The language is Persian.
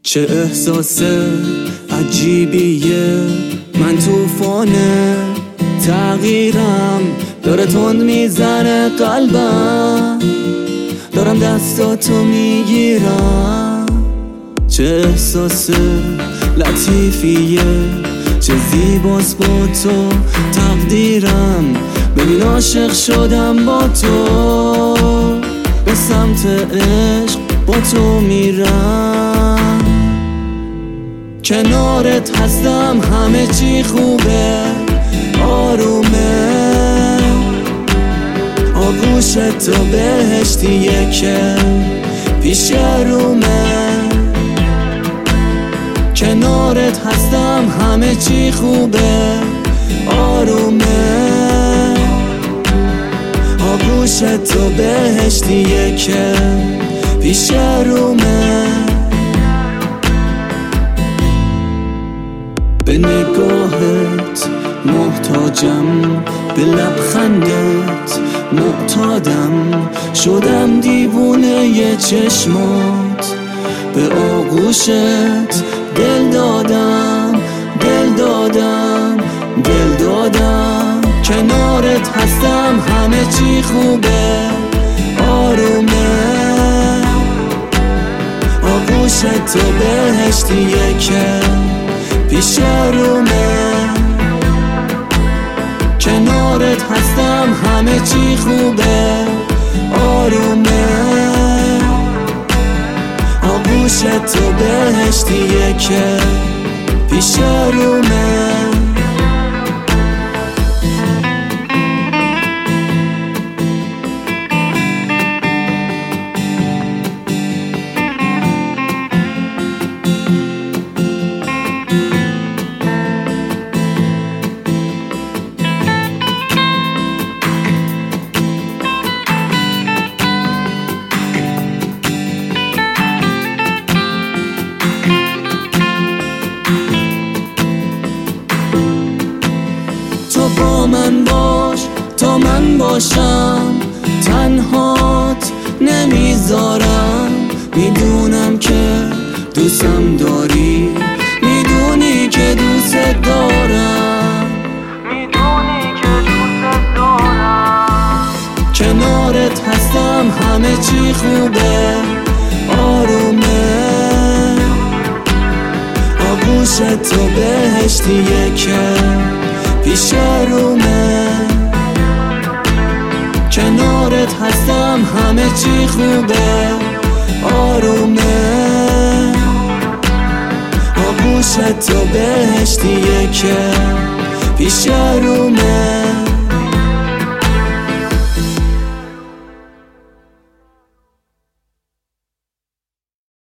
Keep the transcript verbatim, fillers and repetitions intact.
چه احساس عجیبیه، من توفانه تغییرم داره تند میزنه قلبم، دارم دستاتو میگیرم. چه احساس لطیفیه، چه زیباست با تو تقدیرم، ببین عاشق شدم با تو، به سمت عشق با تو میرم. کنارت هستم همه چی خوبه، آرومه، آغوش تو بهشتیه که پیش رومه. کنارت هستم همه چی خوبه، آرومه، آغوش تو بهشتیه که پیش رومه. به نگاهت محتاجم، به لبخندت معتادم، شدم دیوونه ی چشمات، به آغوشت دل دادم، دل دادم، دل دادم. کنارت هستم همه چی خوبه، آرومه، آغوش تو بهشتیه که پیش رومه. کنارت هستم همه چی خوبه، آرومه، آغوش تو بهشتیه که پیش رومه. با من باش تا من باشم، تنهات نمیذارم. میدونم که دوستم داری، میدونی که دوست دارم، میدونی که دوست دارم. کنارت هستم همه چی خوبه، آرومه، آغوش تو بهشتیه که پیش رومه. کنارت هستم همه چی خوبه، آرومه، آغوش تو بهشتیه که پیش رومه.